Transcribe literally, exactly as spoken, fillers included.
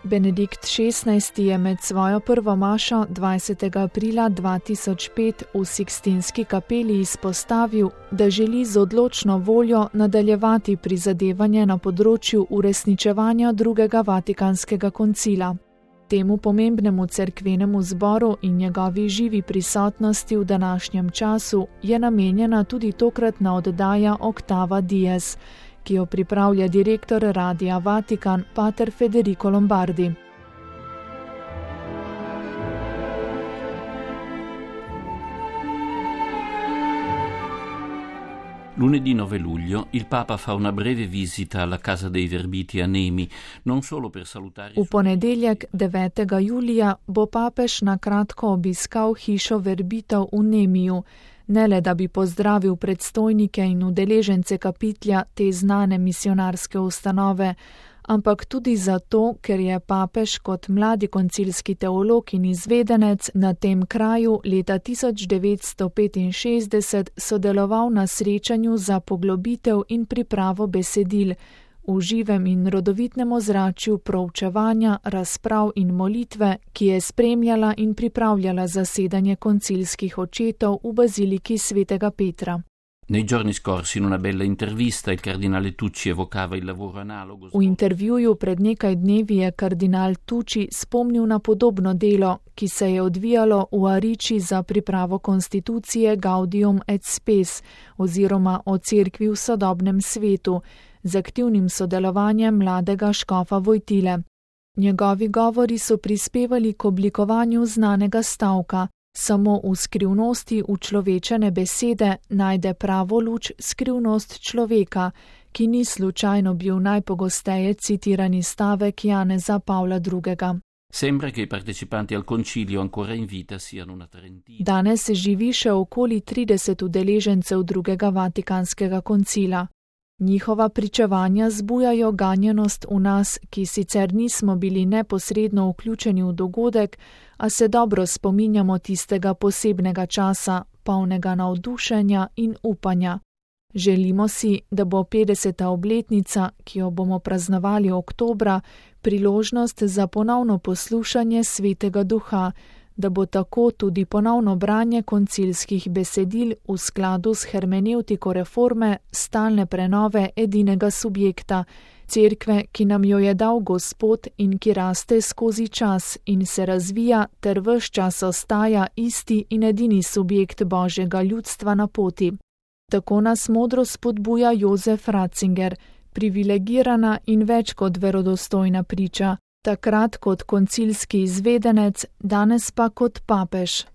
Benedikt šestnajsti je med svojo prvo mašo dvajsetega aprila dva tisoč pet v Sikstinski kapeli izpostavil, da želi z odločno voljo nadaljevati prizadevanje na področju uresničevanja drugega Vatikanskega koncila. Temu pomembnemu cerkvenemu zboru in njegovi živi prisotnosti v današnjem času je namenjena tudi tokratna oddaja Octava Dies, ki jo pripravlja direktor Radia Vatikan, pater Federico Lombardi. Lunedì nove luglio il Papa fa una breve visita alla Casa dei Verbiti a Nemi, non solo per salutare... V ponedeljek devetega julija bo papež na kratko obiskal hišo Verbitov v Nemiju, ne le da bi pozdravil predstojnike in udeležence kapitlja te znane misionarske ustanove, ampak tudi zato, ker je papež kot mladi koncilski teolog in izvedenec na tem kraju leta tisoč devetsto petinšestdeset sodeloval na srečanju za poglobitev in pripravo besedil, v živem in rodovitnem ozračju proučevanja, razprav in molitve, ki je spremljala in pripravljala zasedanje koncilskih očetov v baziliki svetega Petra. Nei giorni scorsi, in una bella intervista, il cardinale Tucci evocava il lavoro analogo. V intervjuju pred nekaj dnevi je kardinal Tucci spomnil na podobno delo, ki se je odvijalo v Ariči za pripravo konstitucije Gaudium et Spes oziroma o cerkvi v sodobnem svetu, z aktivnim sodelovanjem mladega škofa Vojtile. Njegovi govori so prispevali k oblikovanju znanega stavka: samo v skrivnosti učlovečene besede najde pravo luč skrivnost človeka, ki ni slučajno bil najpogosteje citirani stavek Janeza Pavla drugega. Sembra che i partecipanti al concilio ancora in vita siano una trentina. Danes živi še okoli trideset udeležencev drugega Vatikanskega koncila. Njihova pričevanja zbujajo ganjenost v nas, ki sicer nismo bili neposredno vključeni v dogodek, a se dobro spominjamo tistega posebnega časa, polnega navdušenja in upanja. Želimo si, da bo petdeseta obletnica, ki jo bomo praznovali oktobra, priložnost za ponovno poslušanje Svetega Duha, da bo tako tudi ponovno branje koncilskih besedil v skladu s hermenevtiko reforme stalne prenove edinega subjekta, cerkve, ki nam jo je dal Gospod in ki raste skozi čas in se razvija ter ves čas ostaja isti in edini subjekt Božjega ljudstva na poti. Tako nas modro spodbuja Jozef Ratzinger, privilegirana in več kot verodostojna priča, takrat kot koncilski izvedenec, danes pa kot papež.